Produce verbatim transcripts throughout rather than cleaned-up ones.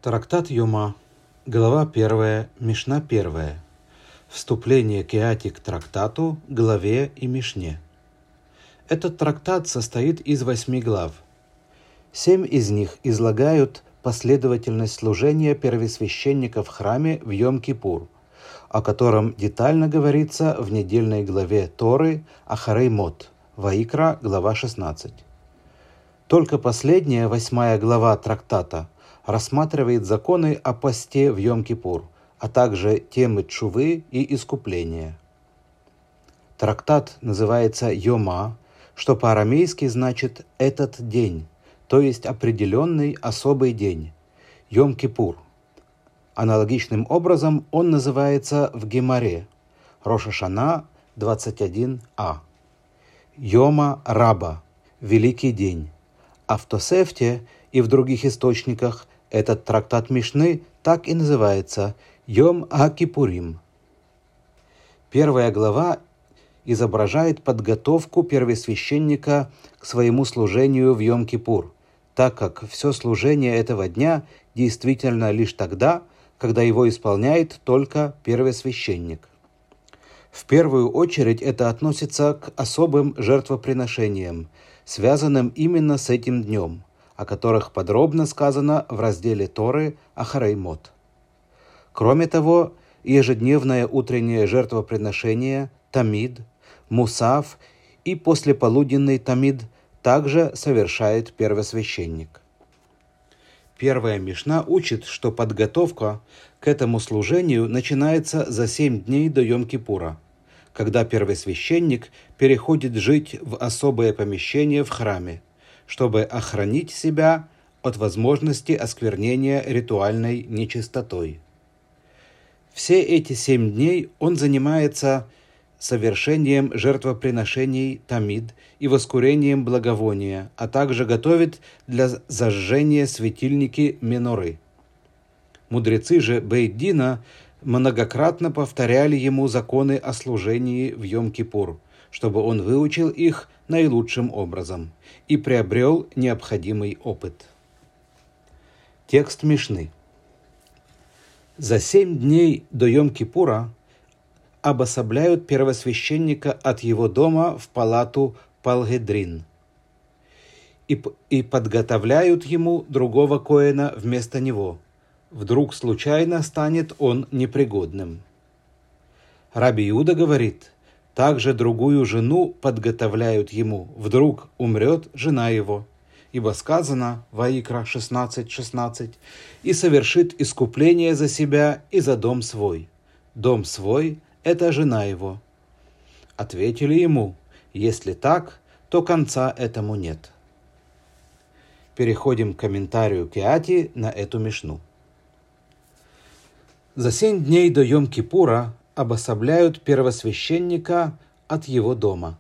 Трактат Йома, глава первая, Мишна первая. Вступление Кеати к трактату, главе и Мишне. Этот трактат состоит из восьми глав. Семь из них излагают последовательность служения первосвященника в храме в Йом-Кипур, о котором детально говорится в недельной главе Торы Ахарей Мот, Ваикра, глава шестнадцать. Только последняя, восьмая глава трактата рассматривает законы о посте в Йом-Кипур, а также темы тшувы и искупления. Трактат называется Йома, что по-арамейски значит «этот день», то есть определенный особый день, Йом-Кипур. Аналогичным образом он называется в Гемаре, Рош ха-Шана двадцать один а. Йома Раба, Великий день. А в Тосефте и в других источниках этот трактат Мишны так и называется Йом ха-Кипурим. Первая глава изображает подготовку первосвященника к своему служению в Йом-Кипур, так как все служение этого дня действительно лишь тогда, когда его исполняет только первосвященник. В первую очередь это относится к особым жертвоприношениям, связанным именно с этим днем, о которых подробно сказано в разделе Торы Ахарей Мот. Кроме того, ежедневное утреннее жертвоприношение Тамид, Мусав и послеполуденный Тамид также совершает первосвященник. Первая Мишна учит, что подготовка к этому служению начинается за семь дней до Йом-Кипура, когда первосвященник переходит жить в особое помещение в храме, чтобы охранить себя от возможности осквернения ритуальной нечистотой. Все эти семь дней он занимается совершением жертвоприношений Тамид и воскурением благовония, а также готовит для зажжения светильники Меноры. Мудрецы же Бейт-Дина многократно повторяли ему законы о служении в Йом-Кипур, чтобы он выучил их наилучшим образом и приобрел необходимый опыт. Текст Мишны. За семь дней до Йом-Кипура обособляют первосвященника от его дома в палату Палгедрин и, и подготовляют ему другого коэна вместо него. Вдруг случайно станет он непригодным. Раби Иуда говорит, также другую жену подготовляют ему, вдруг умрет жена его, ибо сказано, Ваикра шестнадцать шестнадцать, и совершит искупление за себя и за дом свой. Дом свой – это жена его. Ответили ему, если так, то конца этому нет. Переходим к комментарию Кеати на эту Мишну. За семь дней до Йом-Кипура обособляют первосвященника от его дома.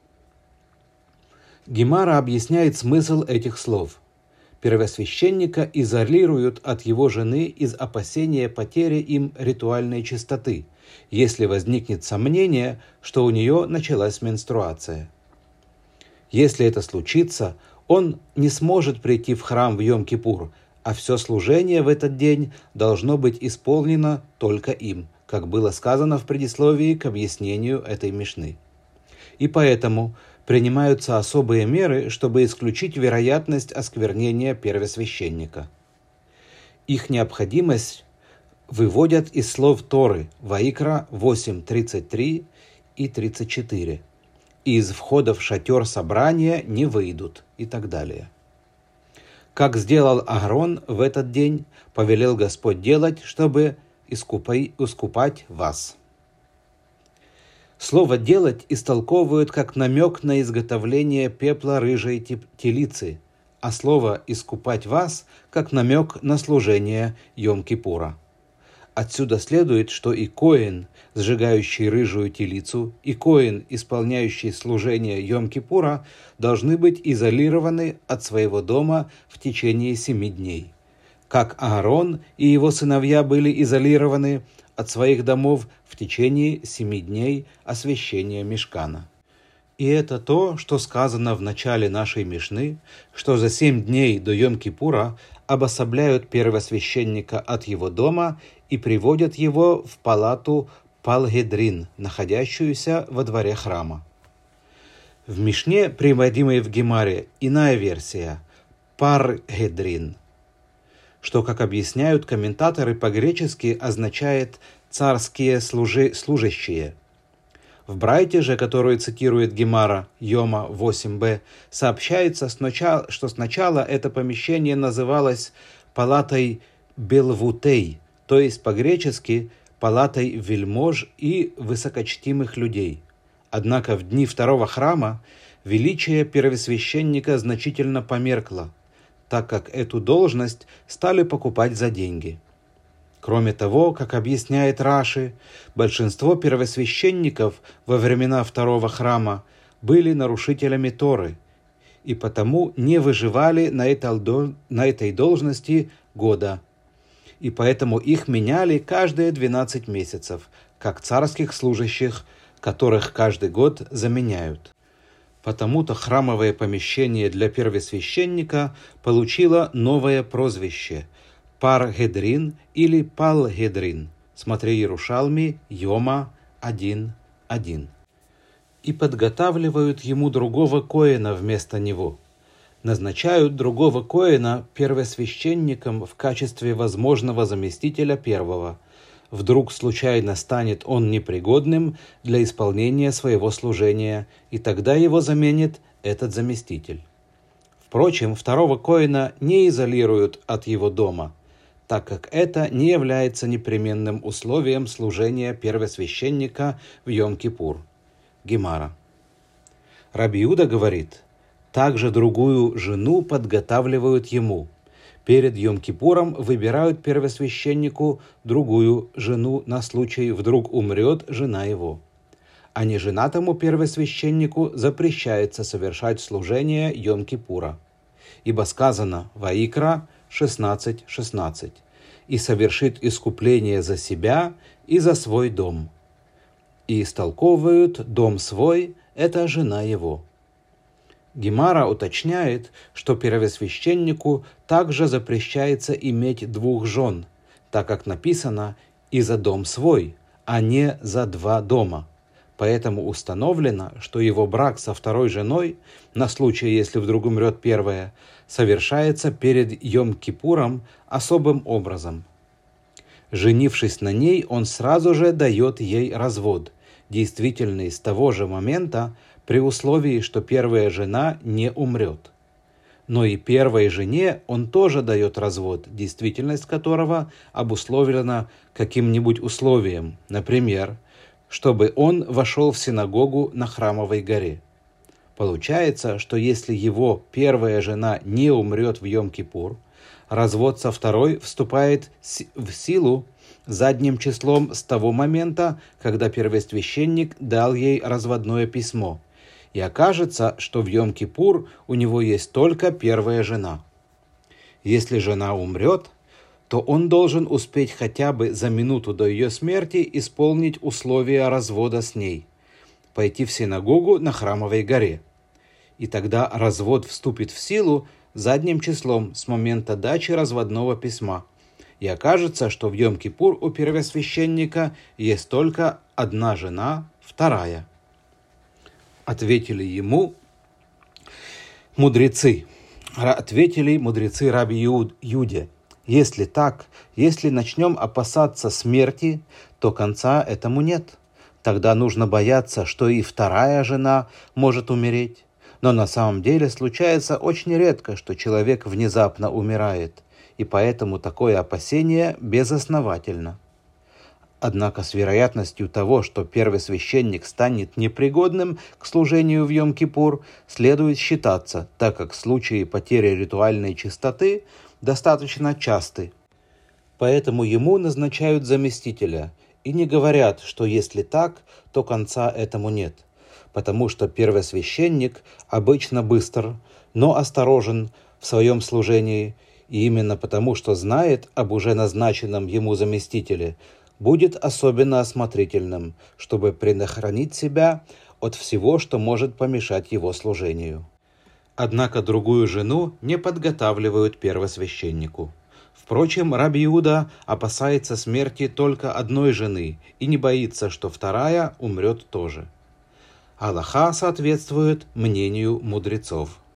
Гемара объясняет смысл этих слов. Первосвященника изолируют от его жены из опасения потери им ритуальной чистоты, если возникнет сомнение, что у нее началась менструация. Если это случится, он не сможет прийти в храм в Йом-Кипур, а все служение в этот день должно быть исполнено только им, как было сказано в предисловии к объяснению этой Мишны. И поэтому принимаются особые меры, чтобы исключить вероятность осквернения первосвященника. Их необходимость выводят из слов Торы Ваикра восемь тридцать три и тридцать четыре. И из входа в шатер собрания не выйдут и так далее. Как сделал Аарон в этот день, повелел Господь делать, чтобы искупай, искупать вас. Слово «делать» истолковывают как намек на изготовление пепла рыжей телицы, а слово «искупать вас» как намек на служение Йом-Кипура. Отсюда следует, что и коэн, сжигающий рыжую телицу, и коэн, исполняющий служение Йом-Кипура, должны быть изолированы от своего дома в течение семи дней. Как Аарон и его сыновья были изолированы от своих домов в течение семи дней освящения Мишкана. И это то, что сказано в начале нашей Мишны, что за семь дней до Йом-Кипура обособляют первосвященника от его дома и приводят его в палату Пал-Гедрин, находящуюся во дворе храма. В Мишне, приводимой в Гемаре, иная версия – Пар-Гедрин, что, как объясняют комментаторы, по-гречески означает «царские служи... служащие». В Брайте же, которую цитирует Гемара Йома восемь бэ, сообщается, что сначала это помещение называлось палатой Белвутей, то есть по-гречески палатой вельмож и высокочтимых людей. Однако в дни второго храма величие первосвященника значительно померкло, так как эту должность стали покупать за деньги. Кроме того, как объясняет Раши, большинство первосвященников во времена второго храма были нарушителями Торы и потому не выживали на этой должности года, и поэтому их меняли каждые двенадцать месяцев, как царских служащих, которых каждый год заменяют. Потому-то храмовое помещение для первосвященника получило новое прозвище – Пар-Гедрин или Пал-Гедрин. Смотри Иерушалми, Йома один один. И подготавливают ему другого коэна вместо него. Назначают другого коэна первосвященником в качестве возможного заместителя первого. Вдруг случайно станет он непригодным для исполнения своего служения, и тогда его заменит этот заместитель. Впрочем, второго коэна не изолируют от его дома, так как это не является непременным условием служения первосвященника в Йом-Кипур. Гемара. Раби Иуда говорит, также другую жену подготавливают ему. Перед Йом-Кипуром выбирают первосвященнику другую жену на случай, вдруг умрет жена его. А неженатому первосвященнику запрещается совершать служение Йом-Кипура. Ибо сказано Ваикра шестнадцать шестнадцать, и совершит искупление за себя и за свой дом. И истолковывают дом свой – это жена его. Гемара уточняет, что первосвященнику также запрещается иметь двух жен, так как написано «и за дом свой», а не за два дома. Поэтому установлено, что его брак со второй женой, на случай, если вдруг умрет первая, совершается перед Йом-Кипуром особым образом. Женившись на ней, он сразу же дает ей развод, действительный с того же момента, при условии, что первая жена не умрет. Но и первой жене он тоже дает развод, действительность которого обусловлена каким-нибудь условием, например, чтобы он вошел в синагогу на Храмовой горе. Получается, что если его первая жена не умрет в Йом-Кипур, развод со второй вступает в силу задним числом с того момента, когда первосвященник дал ей разводное письмо, и окажется, что в Йом-Кипур у него есть только первая жена. Если жена умрет, то он должен успеть хотя бы за минуту до ее смерти исполнить условия развода с ней, пойти в синагогу на Храмовой горе. И тогда развод вступит в силу задним числом с момента дачи разводного письма. И окажется, что в Йом-Кипур у первосвященника есть только одна жена, вторая. Ответили ему мудрецы. Ответили мудрецы Раби Юде. Если так, если начнем опасаться смерти, то конца этому нет. Тогда нужно бояться, что и вторая жена может умереть. Но на самом деле случается очень редко, что человек внезапно умирает, и поэтому такое опасение безосновательно. Однако с вероятностью того, что первосвященник станет непригодным к служению в Йом-Кипур, следует считаться, так как случаи потери ритуальной чистоты достаточно часты. Поэтому ему назначают заместителя и не говорят, что если так, то конца этому нет, потому что первосвященник обычно быстр, но осторожен в своем служении, и именно потому, что знает об уже назначенном ему заместителе, будет особенно осмотрительным, чтобы предохранить себя от всего, что может помешать его служению. Однако другую жену не подготавливают первосвященнику. Впрочем, раби Иуда опасается смерти только одной жены и не боится, что вторая умрет тоже. Алаха соответствует мнению мудрецов.